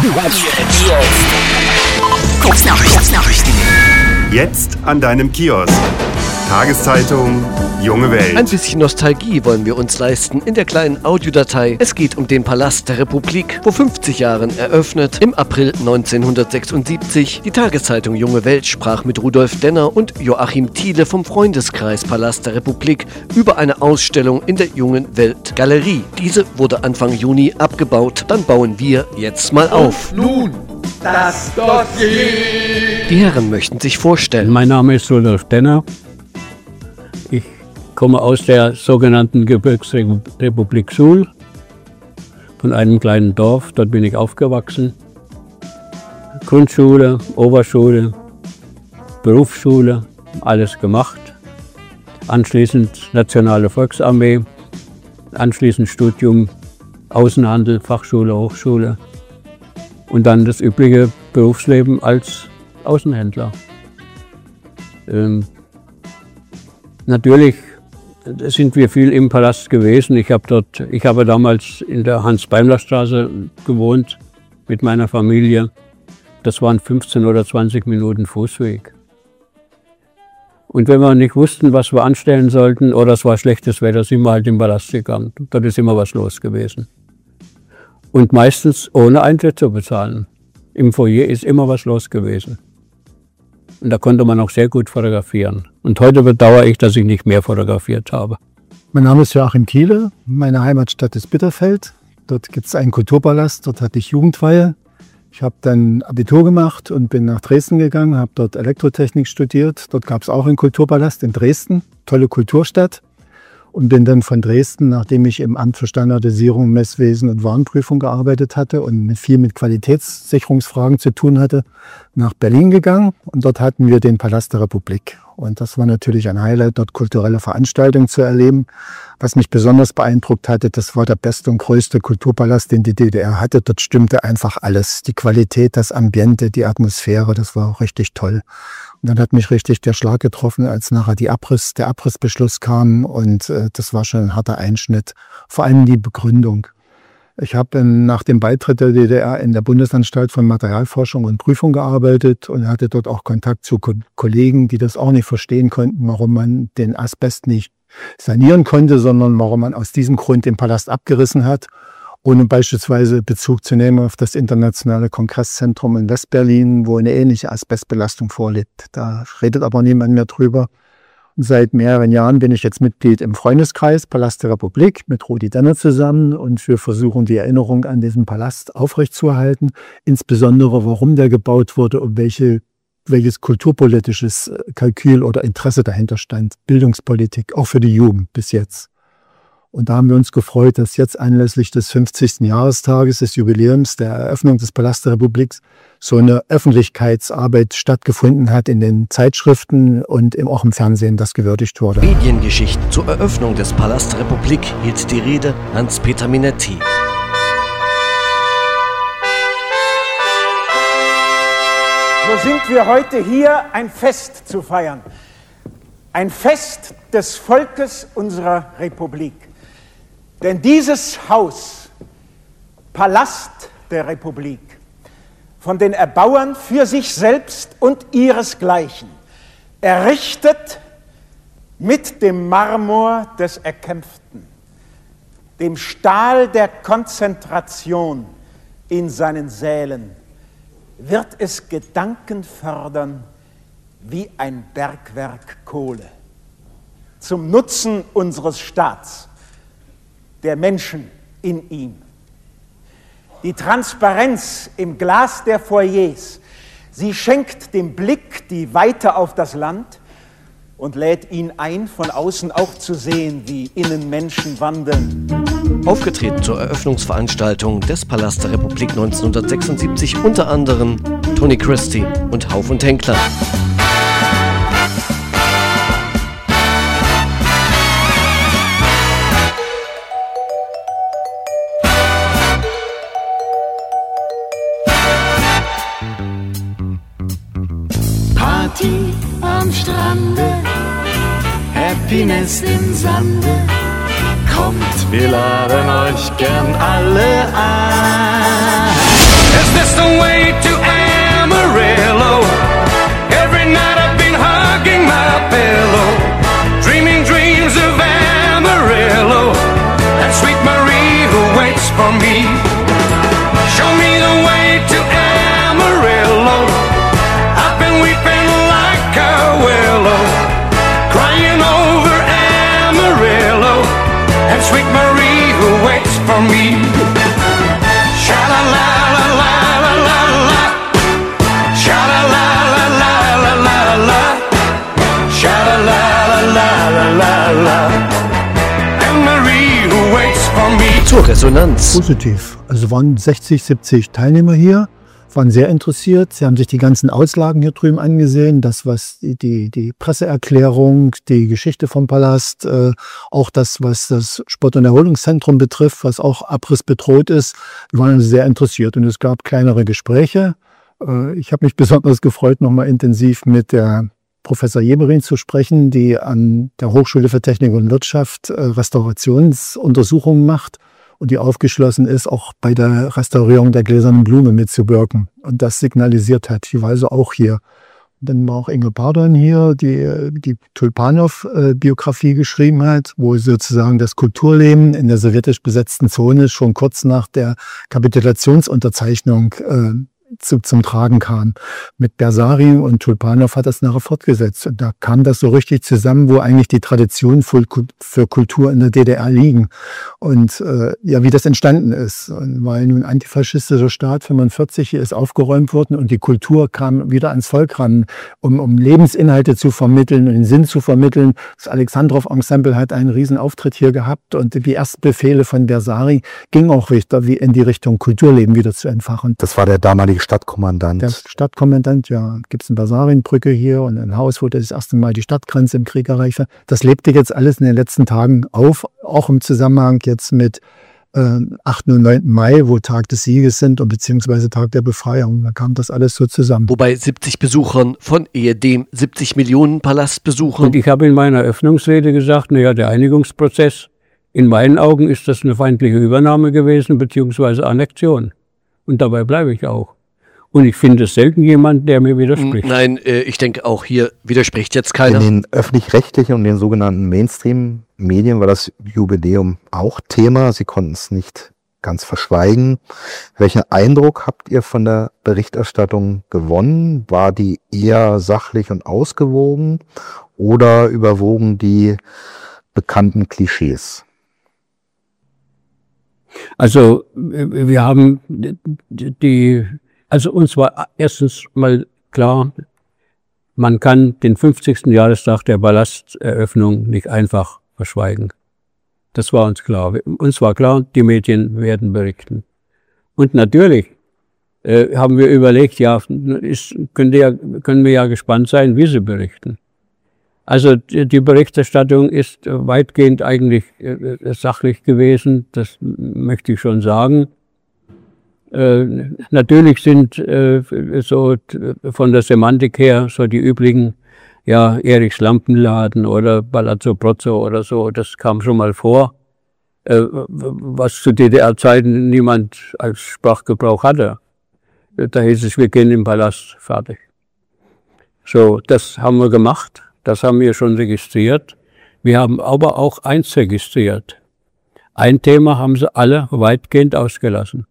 Kurznachrichten. Jetzt an deinem Kiosk. Tageszeitung Junge Welt. Ein bisschen Nostalgie wollen wir uns leisten in der kleinen Audiodatei. Es geht um den Palast der Republik, vor 50 Jahren eröffnet, im April 1976. Die Tageszeitung Junge Welt sprach mit Rudolf Denner und Joachim Thiele vom Freundeskreis Palast der Republik über eine Ausstellung in der Jungen Welt Galerie. Diese wurde Anfang Juni abgebaut. Dann bauen wir jetzt mal auf. Und nun das Dossier. Die Herren möchten sich vorstellen. Mein Name ist Rudolf Denner. Ich komme aus der sogenannten Gebirgsrepublik Suhl, von einem kleinen Dorf. Dort bin ich aufgewachsen. Grundschule, Oberschule, Berufsschule, alles gemacht. Anschließend Nationale Volksarmee, anschließend Studium Außenhandel, Fachschule, Hochschule und dann das übliche Berufsleben als Außenhändler. Natürlich sind wir viel im Palast gewesen. Ich habe damals in der Hans-Beimler-Straße gewohnt mit meiner Familie. Das waren 15 oder 20 Minuten Fußweg. Und wenn wir nicht wussten, was wir anstellen sollten oder es war schlechtes Wetter, sind wir halt im Palast gegangen. Dort ist immer was los gewesen. Und meistens ohne Eintritt zu bezahlen. Im Foyer ist immer was los gewesen. Und da konnte man auch sehr gut fotografieren. Und heute bedauere ich, dass ich nicht mehr fotografiert habe. Mein Name ist Joachim Thiele. Meine Heimatstadt ist Bitterfeld. Dort gibt es einen Kulturpalast. Dort hatte ich Jugendweihe. Ich habe dann Abitur gemacht und bin nach Dresden gegangen, habe dort Elektrotechnik studiert. Dort gab es auch einen Kulturpalast in Dresden. Tolle Kulturstadt. Und bin dann von Dresden, nachdem ich im Amt für Standardisierung, Messwesen und Warenprüfung gearbeitet hatte und viel mit Qualitätssicherungsfragen zu tun hatte, nach Berlin gegangen. Und dort hatten wir den Palast der Republik. Und das war natürlich ein Highlight, dort kulturelle Veranstaltungen zu erleben. Was mich besonders beeindruckt hatte, das war der beste und größte Kulturpalast, den die DDR hatte. Dort stimmte einfach alles. Die Qualität, das Ambiente, die Atmosphäre, das war auch richtig toll. Und dann hat mich richtig der Schlag getroffen, als nachher der Abrissbeschluss kam. Und das war schon ein harter Einschnitt. Vor allem die Begründung. Ich habe nach dem Beitritt der DDR in der Bundesanstalt für Materialforschung und Prüfung gearbeitet und hatte dort auch Kontakt zu Kollegen, die das auch nicht verstehen konnten, warum man den Asbest nicht sanieren konnte, sondern warum man aus diesem Grund den Palast abgerissen hat, ohne beispielsweise Bezug zu nehmen auf das Internationale Kongresszentrum in Westberlin, wo eine ähnliche Asbestbelastung vorliegt. Da redet aber niemand mehr drüber. Seit mehreren Jahren bin ich jetzt Mitglied im Freundeskreis Palast der Republik mit Rudi Denner zusammen und wir versuchen die Erinnerung an diesen Palast aufrechtzuerhalten, insbesondere warum der gebaut wurde und welches kulturpolitisches Kalkül oder Interesse dahinter stand, Bildungspolitik, auch für die Jugend bis jetzt. Und da haben wir uns gefreut, dass jetzt anlässlich des 50. Jahrestages des Jubiläums der Eröffnung des Palast der Republik so eine Öffentlichkeitsarbeit stattgefunden hat in den Zeitschriften und auch im Fernsehen, das gewürdigt wurde. Mediengeschichten zur Eröffnung des Palast der Republik hielt die Rede Hans-Peter Minetti. So sind wir heute hier, ein Fest zu feiern. Ein Fest des Volkes unserer Republik. Denn dieses Haus, Palast der Republik, von den Erbauern für sich selbst und ihresgleichen, errichtet mit dem Marmor des Erkämpften, dem Stahl der Konzentration in seinen Sälen, wird es Gedanken fördern wie ein Bergwerk Kohle, zum Nutzen unseres Staats, der Menschen in ihm. Die Transparenz im Glas der Foyers, sie schenkt dem Blick die Weite auf das Land und lädt ihn ein, von außen auch zu sehen, wie innen Menschen wandeln. Aufgetreten zur Eröffnungsveranstaltung des Palast der Republik 1976 unter anderem Tony Christie und Hauf und Henkler. Party am Strande, Happiness im Sande. Kommt, wir laden euch gern alle ein. Es ist Show me the way to Amarillo. I've been weeping like a willow, crying over Amarillo, and sweet Marie who waits for me. Sha-la-la-la-la-la-la-la, sha-la-la-la-la-la-la-la, sha-la-la-la-la-la-la, and Marie who waits for me. Zur Resonanz. Positiv. Also waren 60, 70 Teilnehmer hier, waren sehr interessiert. Sie haben sich die ganzen Auslagen hier drüben angesehen, das, was die Presseerklärung, die Geschichte vom Palast, auch das, was das Sport- und Erholungszentrum betrifft, was auch Abriss bedroht ist. Wir waren sehr interessiert und es gab kleinere Gespräche. Ich habe mich besonders gefreut, nochmal intensiv mit der Professor Jeberin zu sprechen, die an der Hochschule für Technik und Wirtschaft Restaurationsuntersuchungen macht und die aufgeschlossen ist, auch bei der Restaurierung der Gläsernen Blume mitzuwirken und das signalisiert hat. Die war also auch hier. Und dann war auch Inge Pardon hier, die Tulpanow-Biografie geschrieben hat, wo sozusagen das Kulturleben in der sowjetisch besetzten Zone schon kurz nach der Kapitulationsunterzeichnung zum Tragen kam. Mit Bersari und Tulpanow hat das nachher fortgesetzt. Und da kam das so richtig zusammen, wo eigentlich die Traditionen für Kultur in der DDR liegen. Und ja, wie das entstanden ist. Und weil nun antifaschistischer Staat 45 hier ist aufgeräumt worden und die Kultur kam wieder ans Volk ran, um Lebensinhalte zu vermitteln und den Sinn zu vermitteln. Das Alexandrow-Ensemble hat einen riesen Auftritt hier gehabt und die ersten Befehle von Bersari gingen auch wieder in die Richtung Kulturleben wieder zu entfachen. Das war der damalige Stadtkommandant. Der Stadtkommandant, ja, gibt es eine Basarinbrücke hier und ein Haus, wo das erste Mal die Stadtgrenze im Krieg erreicht war. Das lebte jetzt alles in den letzten Tagen auf, auch im Zusammenhang jetzt mit 8. und 9. Mai, wo Tag des Sieges sind und beziehungsweise Tag der Befreiung. Da kam das alles so zusammen. Wobei 70 Besuchern von ehedem 70 Millionen Palastbesuchern. Und ich habe in meiner Eröffnungsrede gesagt, naja, der Einigungsprozess, in meinen Augen ist das eine feindliche Übernahme gewesen, beziehungsweise Annexion. Und dabei bleibe ich auch. Und ich finde selten jemanden, der mir widerspricht. Nein, ich denke auch hier widerspricht jetzt keiner. In den öffentlich-rechtlichen und den sogenannten Mainstream-Medien war das Jubiläum auch Thema. Sie konnten es nicht ganz verschweigen. Welchen Eindruck habt ihr von der Berichterstattung gewonnen? War die eher sachlich und ausgewogen oder überwogen die bekannten Klischees? Also wir haben also uns war erstens mal klar, man kann den 50. Jahrestag der Palasteröffnung nicht einfach verschweigen. Das war uns klar. Uns war klar, die Medien werden berichten. Und natürlich haben wir überlegt, ja, können wir ja gespannt sein, wie sie berichten. Also die Berichterstattung ist weitgehend eigentlich sachlich gewesen, das möchte ich schon sagen. Natürlich sind so von der Semantik her so die üblichen, ja, Erichs Lampenladen oder Palazzo Prozzo oder so, das kam schon mal vor, was zu DDR-Zeiten niemand als Sprachgebrauch hatte. Da hieß es, wir gehen im Palast, fertig. So, das haben wir gemacht, das haben wir schon registriert. Wir haben aber auch eins registriert. Ein Thema haben sie alle weitgehend ausgelassen.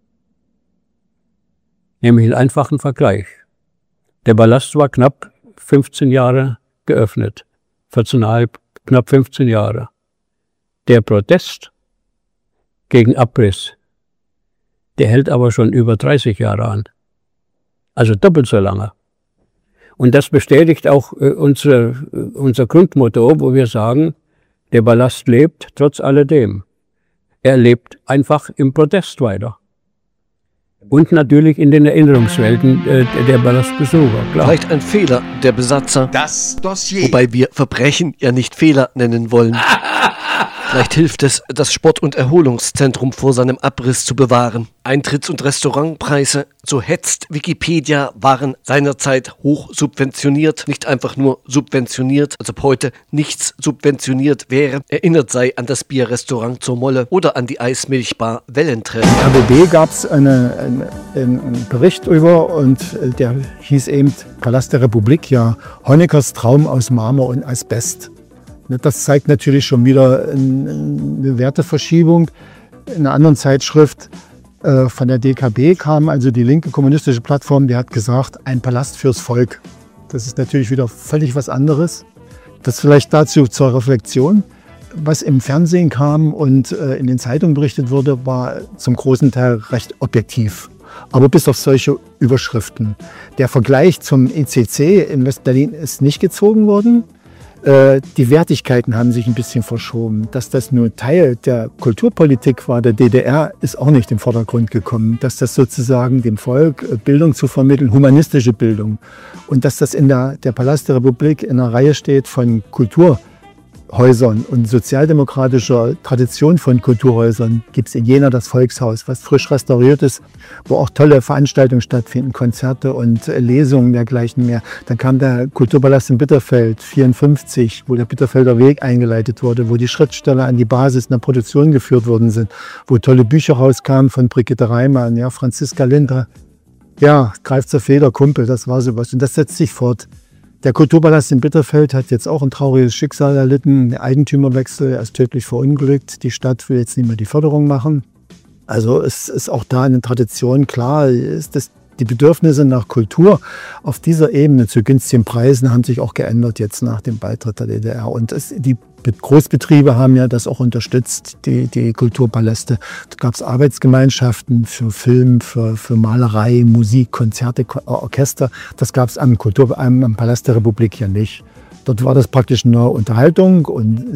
Nämlich einen einfachen Vergleich. Der Palast war knapp 15 Jahre geöffnet. 14,5, knapp 15 Jahre. Der Protest gegen Abriss, der hält aber schon über 30 Jahre an. Also doppelt so lange. Und das bestätigt auch unser Grundmotto, wo wir sagen, der Palast lebt trotz alledem. Er lebt einfach im Protest weiter. Und natürlich in den Erinnerungswelten der Palastbesucher, klar. Vielleicht ein Fehler der Besatzer. Das Dossier. Wobei wir Verbrechen ja nicht Fehler nennen wollen. Vielleicht hilft es, das Sport- und Erholungszentrum vor seinem Abriss zu bewahren. Eintritts- und Restaurantpreise, so hetzt Wikipedia, waren seinerzeit hoch subventioniert. Nicht einfach nur subventioniert, als ob heute nichts subventioniert wäre. Erinnert sei an das Bierrestaurant zur Molle oder an die Eismilchbar Wellentreff. Im RBB gab es einen Bericht über und der hieß eben Palast der Republik, ja, Honeckers Traum aus Marmor und Asbest. Das zeigt natürlich schon wieder eine Werteverschiebung. In einer anderen Zeitschrift Von der DKB kam also die linke kommunistische Plattform, die hat gesagt, ein Palast fürs Volk. Das ist natürlich wieder völlig was anderes. Das vielleicht dazu zur Reflexion. Was im Fernsehen kam und in den Zeitungen berichtet wurde, war zum großen Teil recht objektiv. Aber bis auf solche Überschriften. Der Vergleich zum ECC in West-Berlin ist nicht gezogen worden. Die Wertigkeiten haben sich ein bisschen verschoben. Dass das nur Teil der Kulturpolitik war, der DDR, ist auch nicht im Vordergrund gekommen. Dass das sozusagen dem Volk Bildung zu vermitteln, humanistische Bildung. Und dass das in der Palast der Republik in einer Reihe steht von Kulturhäusern und sozialdemokratischer Tradition von Kulturhäusern, gibt es in Jena das Volkshaus, was frisch restauriert ist, wo auch tolle Veranstaltungen stattfinden, Konzerte und Lesungen dergleichen mehr. Dann kam der Kulturpalast in Bitterfeld, 54, wo der Bitterfelder Weg eingeleitet wurde, wo die Schriftsteller an die Basis einer Produktion geführt worden sind, wo tolle Bücher rauskamen von Brigitte Reimann, ja, Franziska Linder, ja, Greif zur Feder, Kumpel, das war sowas. Und das setzt sich fort. Der Kulturpalast in Bitterfeld hat jetzt auch ein trauriges Schicksal erlitten. Der Eigentümerwechsel, er ist tödlich verunglückt. Die Stadt will jetzt nicht mehr die Förderung machen. Also es ist auch da eine Tradition. Klar ist das, die Bedürfnisse nach Kultur auf dieser Ebene zu günstigen Preisen haben sich auch geändert jetzt nach dem Beitritt der DDR. Und die Großbetriebe haben ja das auch unterstützt, die Kulturpaläste. Da gab es Arbeitsgemeinschaften für Film, für Malerei, Musik, Konzerte, Orchester. Das gab es am Palast der Republik ja nicht. Dort war das praktisch nur Unterhaltung und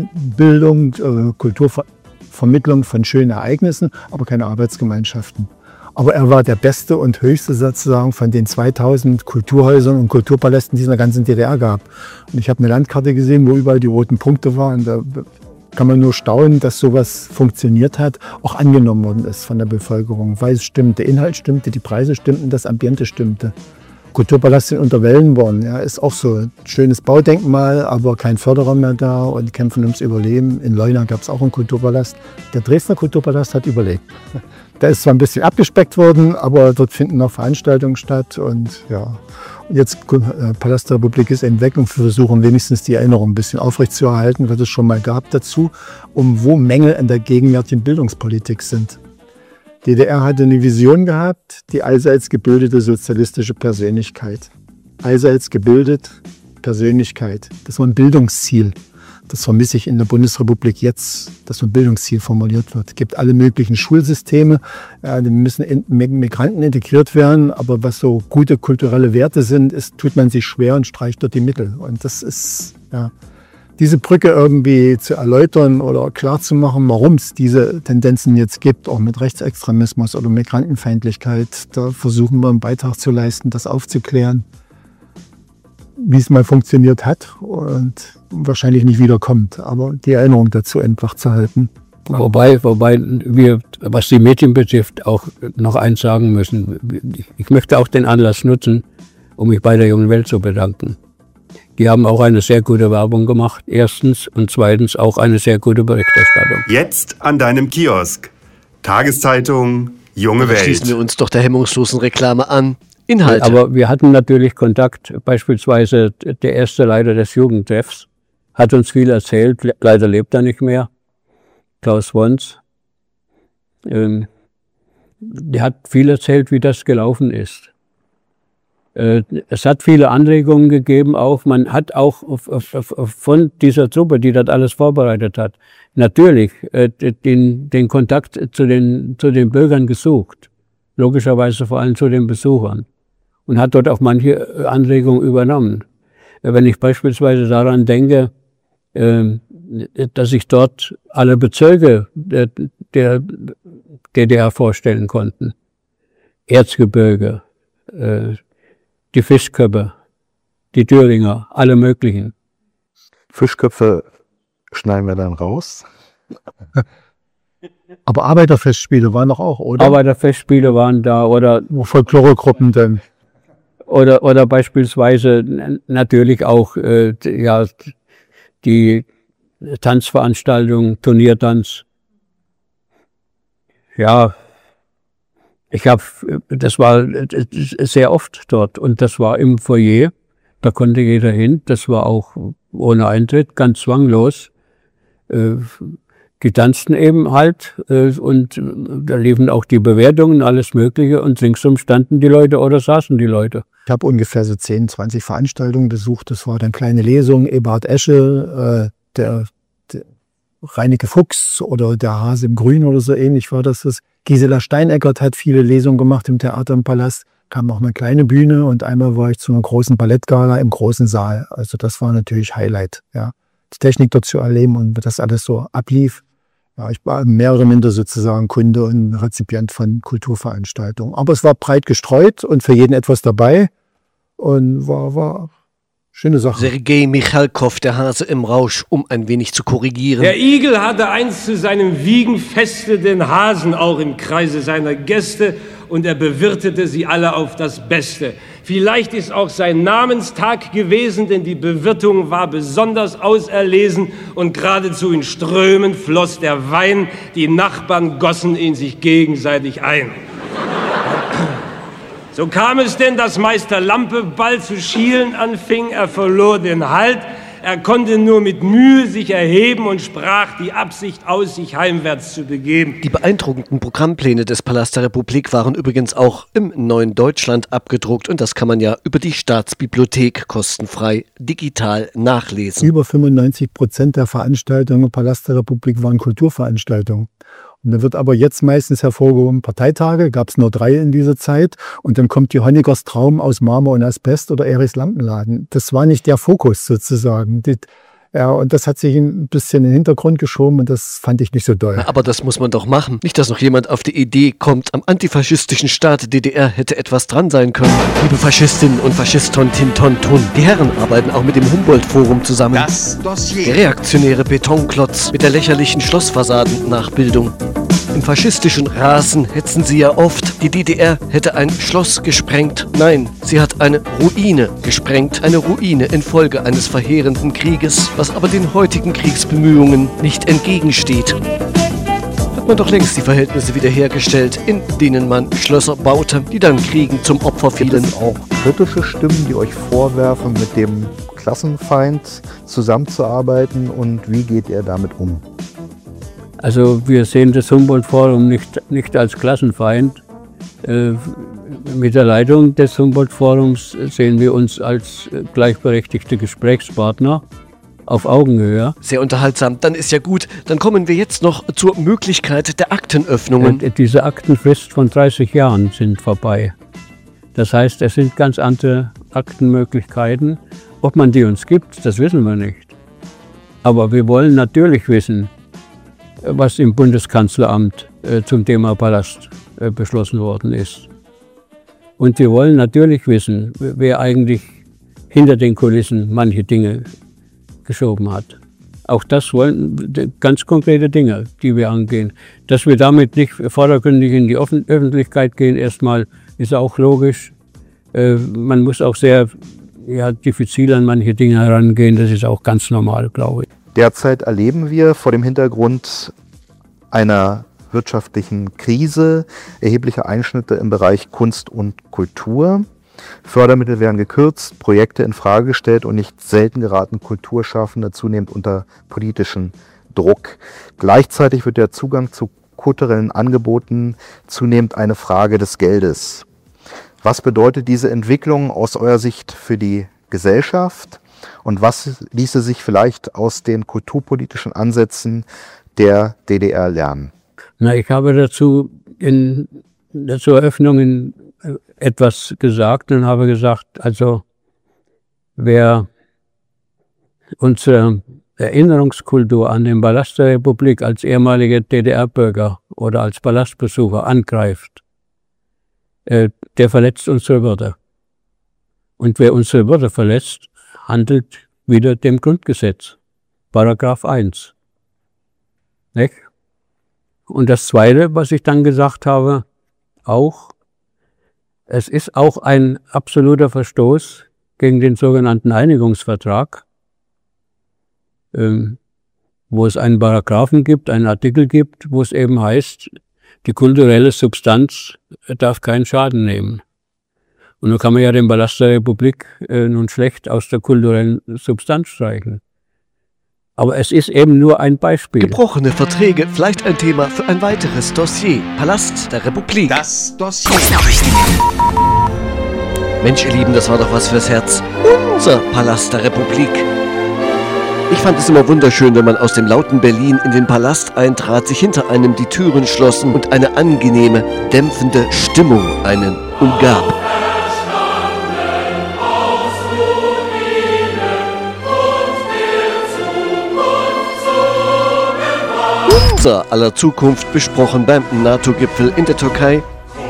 Sinnbildung, Kulturvermittlung von schönen Ereignissen, aber keine Arbeitsgemeinschaften. Aber er war der beste und höchste sozusagen von den 2000 Kulturhäusern und Kulturpalästen, die es in der ganzen DDR gab. Und ich habe eine Landkarte gesehen, wo überall die roten Punkte waren. Da kann man nur staunen, dass sowas funktioniert hat, auch angenommen worden ist von der Bevölkerung, weil es stimmte, der Inhalt stimmte, die Preise stimmten, das Ambiente stimmte. Kulturpalast in Unterwellenborn, ja, ist auch so ein schönes Baudenkmal, aber kein Förderer mehr da und kämpfen ums Überleben. In Leuna gab es auch einen Kulturpalast. Der Dresdner Kulturpalast hat überlebt. Der ist zwar ein bisschen abgespeckt worden, aber dort finden noch Veranstaltungen statt. Und ja, und jetzt Palast der Republik ist eben weg und wir versuchen wenigstens die Erinnerung ein bisschen aufrechtzuerhalten, was es schon mal gab dazu, wo Mängel in der gegenwärtigen Bildungspolitik sind. Die DDR hatte eine Vision gehabt, die allseits gebildete sozialistische Persönlichkeit. Allseits gebildet, Persönlichkeit. Das war ein Bildungsziel. Das vermisse ich in der Bundesrepublik jetzt, dass so ein Bildungsziel formuliert wird. Es gibt alle möglichen Schulsysteme, die müssen Migranten integriert werden, aber was so gute kulturelle Werte sind, tut man sich schwer und streicht dort die Mittel. Und das ist, ja, diese Brücke irgendwie zu erläutern oder klarzumachen, warum es diese Tendenzen jetzt gibt, auch mit Rechtsextremismus oder Migrantenfeindlichkeit, da versuchen wir einen Beitrag zu leisten, das aufzuklären, wie es mal funktioniert hat und wahrscheinlich nicht wiederkommt, aber die Erinnerung dazu einfach zu halten. Wobei wir, was die Medien betrifft, auch noch eins sagen müssen. Ich möchte auch den Anlass nutzen, um mich bei der Jungen Welt zu bedanken. Die haben auch eine sehr gute Werbung gemacht, erstens, und zweitens auch eine sehr gute Berichterstattung. Jetzt an deinem Kiosk. Tageszeitung Junge Welt. Schließen wir uns doch der hemmungslosen Reklame an. Inhalte. Aber wir hatten natürlich Kontakt, beispielsweise der erste Leiter des Jugendtreffs hat uns viel erzählt, leider lebt er nicht mehr, Klaus Wons. Der hat viel erzählt, wie das gelaufen ist. Es hat viele Anregungen gegeben, auch man hat auch von dieser Truppe, die das alles vorbereitet hat, natürlich den Kontakt zu den Bürgern gesucht, logischerweise vor allem zu den Besuchern, und hat dort auch manche Anregungen übernommen. Wenn ich beispielsweise daran denke, dass sich dort alle Bezirke der DDR vorstellen konnten, Erzgebirge, die Fischköpfe, die Thüringer, alle möglichen. Fischköpfe schneiden wir dann raus. Aber Arbeiterfestspiele waren doch auch, oder? Arbeiterfestspiele waren da, oder Folkloregruppen denn? Oder beispielsweise natürlich auch ja, die Tanzveranstaltung, Turniertanz. Ja, das war sehr oft dort, und das war im Foyer, da konnte jeder hin, das war auch ohne Eintritt, ganz zwanglos. Die tanzten eben halt und da liefen auch die Bewertungen, alles Mögliche und ringsum standen die Leute oder saßen die Leute. Ich habe ungefähr so 10, 20 Veranstaltungen besucht. Das war dann kleine Lesungen, Eberhard Esche, der Reineke Fuchs oder der Hase im Grün oder so ähnlich war das. Gisela Steineckert hat viele Lesungen gemacht im Theater im Palast. Kam auch eine kleine Bühne und einmal war ich zu einer großen Ballettgala im großen Saal. Also das war natürlich Highlight, ja. Die Technik dort zu erleben und das alles so ablief. Ja, ich war mehr oder minder sozusagen Kunde und Rezipient von Kulturveranstaltungen. Aber es war breit gestreut und für jeden etwas dabei und war schöne Sache. Sergei Michalkow, der Hase im Rausch, um ein wenig zu korrigieren. Der Igel hatte einst zu seinem Wiegenfeste den Hasen auch im Kreise seiner Gäste und er bewirtete sie alle auf das Beste. Vielleicht ist auch sein Namenstag gewesen, denn die Bewirtung war besonders auserlesen und geradezu in Strömen floss der Wein. Die Nachbarn gossen ihn sich gegenseitig ein. So kam es denn, dass Meister Lampe bald zu schielen anfing. Er verlor den Halt. Er konnte nur mit Mühe sich erheben und sprach die Absicht aus, sich heimwärts zu begeben. Die beeindruckenden Programmpläne des Palast der Republik waren übrigens auch im Neuen Deutschland abgedruckt und das kann man ja über die Staatsbibliothek kostenfrei digital nachlesen. Über 95% der Veranstaltungen im Palast der Republik waren Kulturveranstaltungen. Und da wird aber jetzt meistens hervorgehoben, Parteitage, gab es nur 3 in dieser Zeit. Und dann kommt die Honeckers Traum aus Marmor und Asbest oder Erichs Lampenladen. Das war nicht der Fokus sozusagen. Ja, und das hat sich ein bisschen in den Hintergrund geschoben und das fand ich nicht so doll. Aber das muss man doch machen. Nicht, dass noch jemand auf die Idee kommt, am antifaschistischen Staat DDR hätte etwas dran sein können. Liebe Faschistinnen und Faschiston Tinton Tun, die Herren arbeiten auch mit dem Humboldt-Forum zusammen. Das Dossier. Der reaktionäre Betonklotz mit der lächerlichen Schlossfassaden-Nachbildung. Im faschistischen Rasen hetzen sie ja oft, die DDR hätte ein Schloss gesprengt. Nein, sie hat eine Ruine gesprengt. Eine Ruine infolge eines verheerenden Krieges, was aber den heutigen Kriegsbemühungen nicht entgegensteht. Hat man doch längst die Verhältnisse wiederhergestellt, in denen man Schlösser baute, die dann Kriegen zum Opfer fielen. Gibt es auch kritische Stimmen, die euch vorwerfen, mit dem Klassenfeind zusammenzuarbeiten und wie geht ihr damit um? Also wir sehen das Humboldt-Forum nicht als Klassenfeind. Mit der Leitung des Humboldt-Forums sehen wir uns als gleichberechtigte Gesprächspartner auf Augenhöhe. Sehr unterhaltsam, dann ist ja gut. Dann kommen wir jetzt noch zur Möglichkeit der Aktenöffnungen. Diese Aktenfrist von 30 Jahren sind vorbei. Das heißt, es sind ganz andere Aktenmöglichkeiten. Ob man die uns gibt, das wissen wir nicht. Aber wir wollen natürlich wissen, was im Bundeskanzleramt zum Thema Palast beschlossen worden ist. Und wir wollen natürlich wissen, wer eigentlich hinter den Kulissen manche Dinge geschoben hat. Auch das wollen ganz konkrete Dinge, die wir angehen. Dass wir damit nicht vordergründig in die Öffentlichkeit gehen, erstmal ist auch logisch. Man muss auch sehr diffizil an manche Dinge herangehen, das ist auch ganz normal, glaube ich. Derzeit erleben wir vor dem Hintergrund einer wirtschaftlichen Krise erhebliche Einschnitte im Bereich Kunst und Kultur. Fördermittel werden gekürzt, Projekte in Frage gestellt und nicht selten geraten Kulturschaffende zunehmend unter politischen Druck. Gleichzeitig wird der Zugang zu kulturellen Angeboten zunehmend eine Frage des Geldes. Was bedeutet diese Entwicklung aus eurer Sicht für die Gesellschaft? Und was ließe sich vielleicht aus den kulturpolitischen Ansätzen der DDR lernen? Ich habe dazu zur Eröffnung etwas gesagt und habe gesagt, also wer unsere Erinnerungskultur an den Palast der Republik als ehemaliger DDR-Bürger oder als Palastbesucher angreift, der verletzt unsere Würde. Und wer unsere Würde verletzt, handelt wieder dem Grundgesetz, Paragraph 1. Nicht? Und das Zweite, was ich dann gesagt habe, es ist auch ein absoluter Verstoß gegen den sogenannten Einigungsvertrag, wo es einen Paragraphen gibt, einen Artikel gibt, wo es eben heißt, die kulturelle Substanz darf keinen Schaden nehmen. Und nun kann man ja den Palast der Republik nun schlecht aus der kulturellen Substanz streichen. Aber es ist eben nur ein Beispiel. Gebrochene Verträge, vielleicht ein Thema für ein weiteres Dossier. Palast der Republik. Das Dossier. Mensch, ihr Lieben, das war doch was fürs Herz. Unser Palast der Republik. Ich fand es immer wunderschön, wenn man aus dem lauten Berlin in den Palast eintrat, sich hinter einem die Türen schlossen und eine angenehme, dämpfende Stimmung einen umgab. Unser aller Zukunft besprochen beim NATO-Gipfel in der Türkei.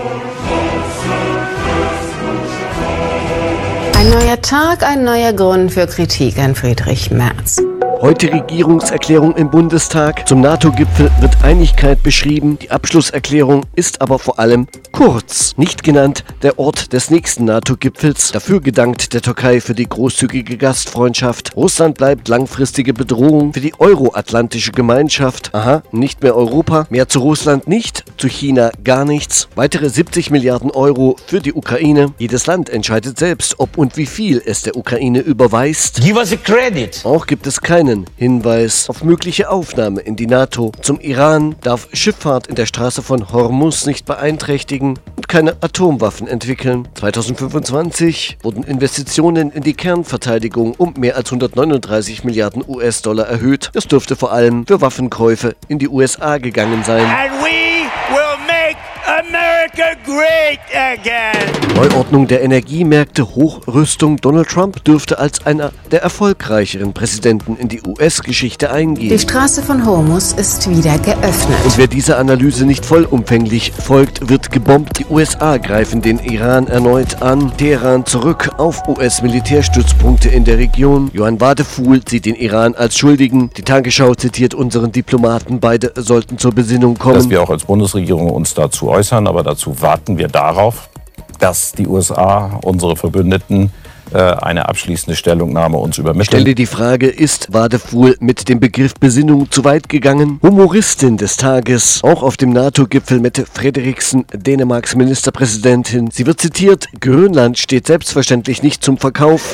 Ein neuer Tag, ein neuer Grund für Kritik an Friedrich Merz. Heute Regierungserklärung im Bundestag. Zum NATO-Gipfel wird Einigkeit beschrieben. Die Abschlusserklärung ist aber vor allem kurz. Nicht genannt der Ort des nächsten NATO-Gipfels. Dafür gedankt der Türkei für die großzügige Gastfreundschaft. Russland bleibt langfristige Bedrohung für die euroatlantische Gemeinschaft. Aha, nicht mehr Europa. Mehr zu Russland nicht, zu China gar nichts. Weitere 70 Milliarden Euro für die Ukraine. Jedes Land entscheidet selbst, ob und wie viel es der Ukraine überweist. Give us a credit. Auch gibt es keinen Hinweis auf mögliche Aufnahme in die NATO. Zum Iran darf Schifffahrt in der Straße von Hormuz nicht beeinträchtigen und keine Atomwaffen entwickeln. 2025 wurden Investitionen in die Kernverteidigung um mehr als 139 Milliarden US-Dollar erhöht. Das dürfte vor allem für Waffenkäufe in die USA gegangen sein. And we will make America great again. Neuordnung der Energiemärkte, Hochrüstung. Donald Trump dürfte als einer der erfolgreicheren Präsidenten in die US-Geschichte eingehen. Die Straße von Hormuz ist wieder geöffnet. Und wer dieser Analyse nicht vollumfänglich folgt, wird gebombt. Die USA greifen den Iran erneut an. Teheran zurück auf US-Militärstützpunkte in der Region. Johann Wadefuhl sieht den Iran als Schuldigen. Die Tagesschau zitiert unseren Diplomaten. Beide sollten zur Besinnung kommen. Dass wir auch als Bundesregierung uns dazu äußern, aber dazu warten wir darauf, dass die USA, unsere Verbündeten, eine abschließende Stellungnahme uns übermitteln. Stell dir die Frage, ist Wadefuhl mit dem Begriff Besinnung zu weit gegangen? Humoristin des Tages, auch auf dem NATO-Gipfel Mette Frederiksen, Dänemarks Ministerpräsidentin. Sie wird zitiert, Grönland steht selbstverständlich nicht zum Verkauf.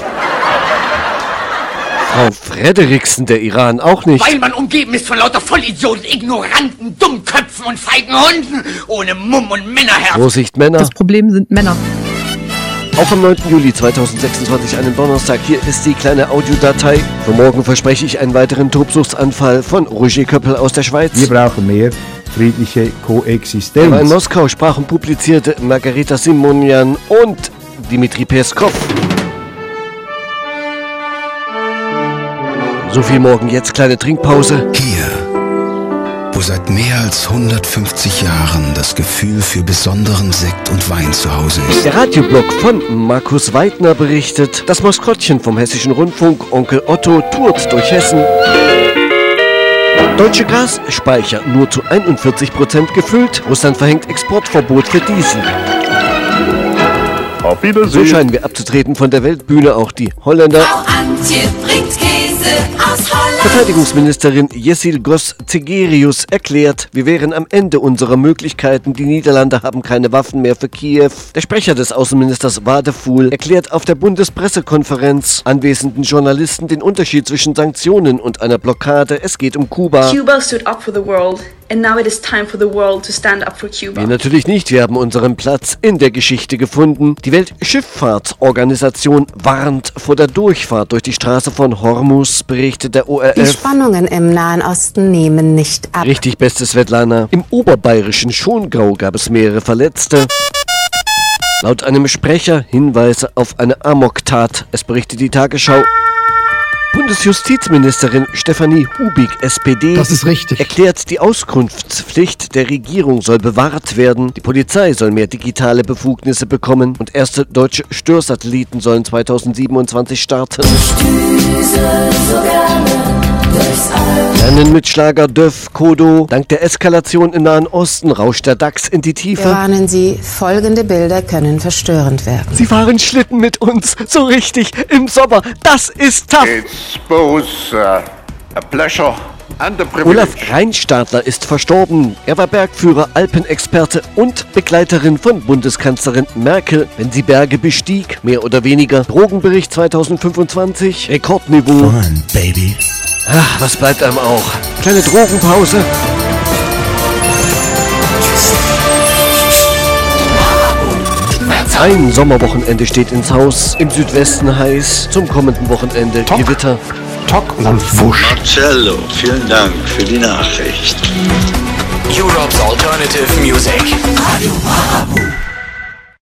Frau Frederiksen, der Iran auch nicht. Weil man umgeben ist von lauter Vollidioten, Ignoranten, Dummköpfen und feigen Hunden, ohne Mumm und Männerherz. Vorsicht, Männer. Das Problem sind Männer. Auch am 9. Juli 2026, einen Donnerstag, hier ist die kleine Audiodatei. Für morgen verspreche ich einen weiteren Tobsuchtsanfall von Roger Köppel aus der Schweiz. Wir brauchen mehr friedliche Koexistenz. Aber in Moskau sprach und publizierte Margarita Simonyan und Dmitri Peskov. So viel morgen, jetzt kleine Trinkpause. Hier, wo seit mehr als 150 Jahren das Gefühl für besonderen Sekt und Wein zu Hause ist. Der Radioblog von Markus Weidner berichtet, das Maskottchen vom Hessischen Rundfunk, Onkel Otto, tourt durch Hessen. Deutsche Gasspeicher nur zu 41% gefüllt. Russland verhängt Exportverbot für Diesel. Auf Wiedersehen. So scheinen wir abzutreten von der Weltbühne, auch die Holländer. Frau Antje bringt Käse aus Holland. Verteidigungsministerin Jessil Gos-Zegerius erklärt, wir wären am Ende unserer Möglichkeiten. Die Niederlande haben keine Waffen mehr für Kiew. Der Sprecher des Außenministers Wadefuhl erklärt auf der Bundespressekonferenz anwesenden Journalisten den Unterschied zwischen Sanktionen und einer Blockade. Es geht um Kuba. Cuba stood up for the world. And now it is time for the world to stand up for Cuba. Wir natürlich nicht, wir haben unseren Platz in der Geschichte gefunden. Die Weltschifffahrtsorganisation warnt vor der Durchfahrt durch die Straße von Hormuz, berichtet der ORF. Die Spannungen im Nahen Osten nehmen nicht ab. Richtig, beste Svetlana. Im oberbayerischen Schongau gab es mehrere Verletzte. Laut einem Sprecher Hinweise auf eine Amoktat. Es berichtet die Tagesschau. Bundesjustizministerin Stefanie Hubig, SPD, das ist richtig, erklärt, die Auskunftspflicht der Regierung soll bewahrt werden. Die Polizei soll mehr digitale Befugnisse bekommen und erste deutsche Störsatelliten sollen 2027 starten. Lernen mit Schlager Döf Kodo. Dank der Eskalation im Nahen Osten rauscht der DAX in die Tiefe. Wir warnen Sie, folgende Bilder können verstörend werden. Sie fahren Schlitten mit uns, so richtig, im Sommer. Das ist tough. It's both a pleasure and a privilege. Olaf Reinstadler ist verstorben. Er war Bergführer, Alpenexperte und Begleiterin von Bundeskanzlerin Merkel, wenn sie Berge bestieg, mehr oder weniger. Drogenbericht 2025, Rekordniveau. Fun, baby. Ach, was bleibt einem auch? Kleine Drogenpause. Ein Sommerwochenende steht ins Haus. Im Südwesten heiß. Zum kommenden Wochenende Gewitter. Tock und dann wusch. Marcello, vielen Dank für die Nachricht. Europe's alternative music. Radio Marabu.